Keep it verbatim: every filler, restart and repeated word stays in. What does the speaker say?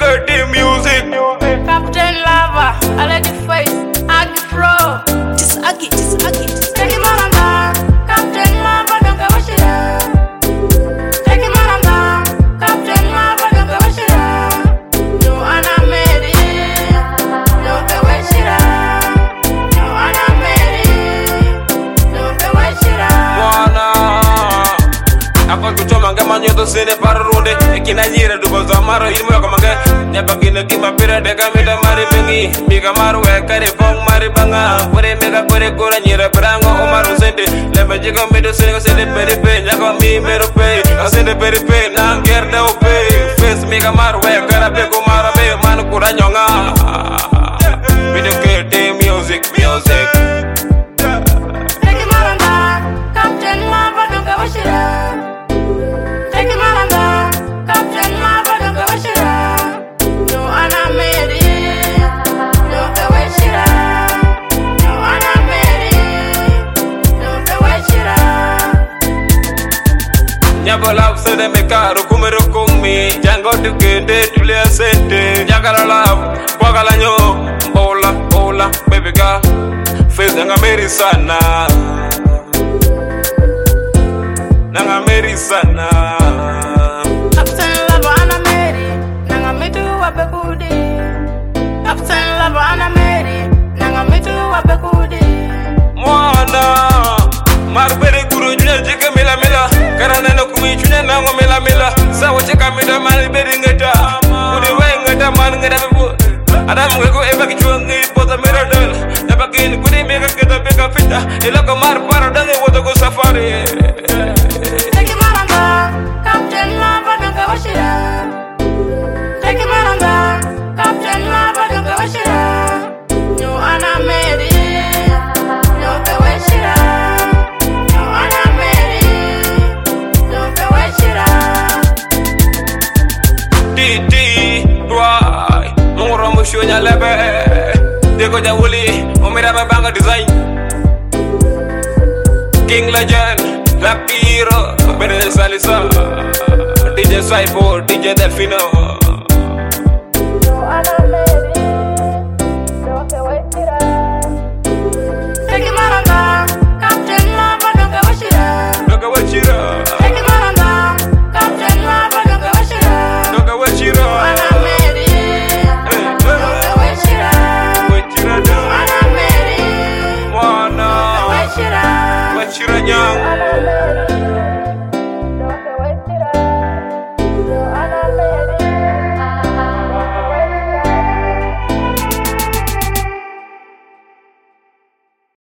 dirty music. Captain Lava, I like the face, Aggie Pro. Just Aggie, just Aggie, just Take him on down, Captain Lava, don't go wash it up. Take him on down, Captain Lava, don't go wash it up. You wanna marry, don't go wash it up. You wanna marry, don't go wash it up. Wanna Akon kuchoma ngama nyoto sene parunde ekina nyira dubo zamaro ilmu ya kamanga nyaba gina kima pira de kamita mari bengi biga maru e kare bong mari banga pore mega pore kora nyira brango umaru sende lebe jiga medo sene sende peri pe nyako mi mero pe sende peri pe na gerda o pe face mega maru e kara pe kumara be manu kura nyonga video ke music music. Take him on down, Captain Lava, don't go wash it up. Take him on down, Captain Lava, don't go wash it up. You wanna marry, don't go wash it up. You wanna marry, don't go wash it up. Nyabo love so de meka rukume rukumi jango tukende tulia sente nyakala love kwakala nyo bola bola baby girl face nanga meri sana nanga meri sana. Captain Lava, ana marry, nanga mitu wape kudi. Captain Lava, ana marry, nanga mitu wape kudi. Mwana marbere kuro juna jika mila mila karana na kumi juna nango mila mila sawo cheka mida marbere ngeta kudi we ngeta man ngeta bebu adam ngeko eba kichwa ngi pota mira dal eba kin kudi mega keta beka fita ila ko mar para dange woto ko safari. Take him on down, Captain Lava, don't go wash it up. Take him on down, Captain Lava, don't go wash it up. You wanna marry, don't go wash it up. You wanna marry, don't go wash it up. Titi, why? Mungro mushonya lebe, deko jawuli, umira mabanga design. King Legend, Lucky Hero, Benes Salisa, D J Saipo, D J Delfino.